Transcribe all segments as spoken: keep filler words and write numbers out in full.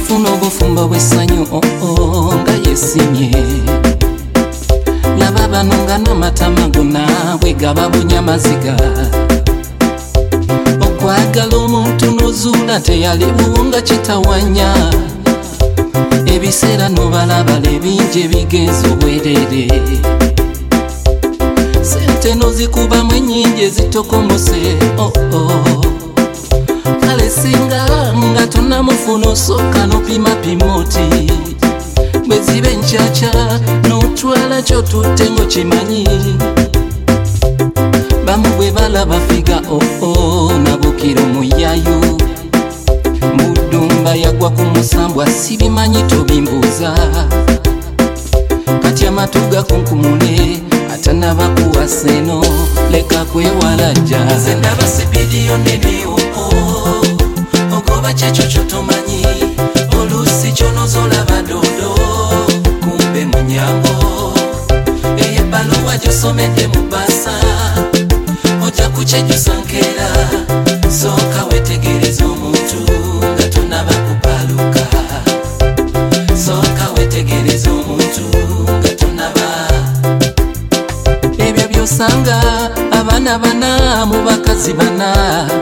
yafuna obufumbo bw'essanyu oo nga yesimye laba bano nga n'amatama gonna bwe gaba bunyamaziga okwagala omuntu n'ozuula teyaliwo nga kitawanya ebiseera n'obalabala ebingi ebigenza obwerere sente n'ozikubamu ennyingi ezitokomose oh oh. Kale singa nga tonamufuna osooka n'opimapima oti bwe zibe nkyakya n'otwala ky'otutte ng'okimanyi bamu bwe balaba figa oh oh nabukira omuyayu Mudumba yagwa ku musambu asibimanyi tobimbuuza kati amatu gakunkumule atanaba kuwasa eno leka kwewalajja nze ndaba sipidiyo nene oo ogoba kyekyo kyotomanyi oluusi kyonozolaba dodo kumbe munyambo eyo ebbaluwa gyosomedde mu basa ojja kukyejjusa nkeera sooka wetegereza omuntu nga tonaba kupaluka sooka wetegereza omuntu nga tonaba ebyo byosanga abaana bana mu bakazi bana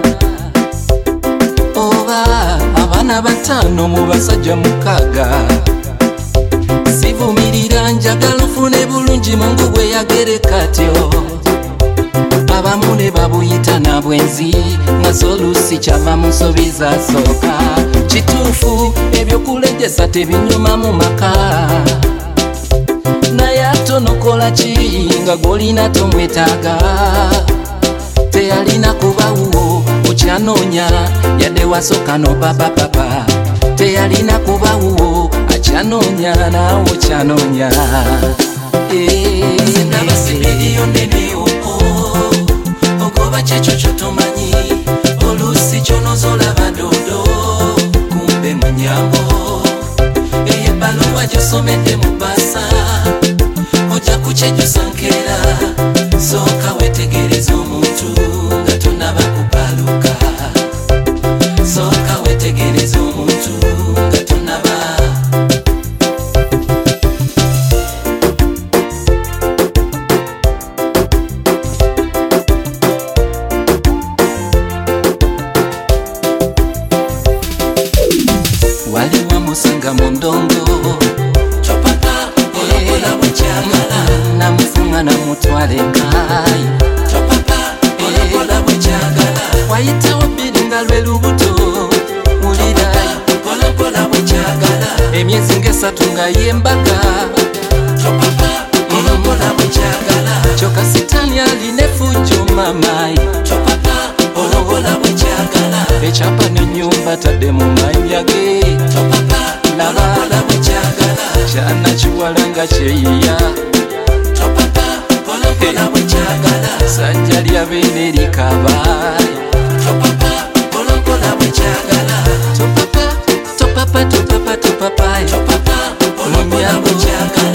oba abaana bataano mu basajja mukaaga sivumirira njagala ofune bulungi Mungu bwe yagereka atyo abamu ne babuyita na bwenzi nga solusi kyava mu nsobi zasooka kituufu ebyokulejjesa tebinyuma mu maka naye atonokola ki nga gw'olina tomwetaaga teyalina kubawuwo okyanoonya yadde wasooka nopapapapa teyalina kubawuwo akyanoonya naawe okyanoonya ndaba sipidiyo nene ogoba kyekyo kyotomanyi oluusi kyonozolaba dodo kumbe munyambo eyo ebbaluwa gyosomedde mu basa ojja kukyejjusa nkeera sooka wetegereza omuntu nga tonaba kupaluka sooka wetegereza omuntu nga tonaba waliwo musanga mu ndongo topapa olokola bwekyagala namufunga namutwala enkayi topapa olokola bwekyagala wayitawo bbiri nga lwe lubuto wulira olokola bwekyagala emyezi ng'esatu nga yembaga topapa olokola bwekyagala kyokka sitaani alina effujjo mamayi topapa olokola bwekyagala ekyapa n'ennyumba tadde mu mayya ge topapa olokola bwekyagala kyana kiwala nga kyeyiya topapa olokola bwekyagala sajja lyabeene likabaayi topapa olokola bwekyagala topapa topapa topapa topapa topapa olokola bwekyagala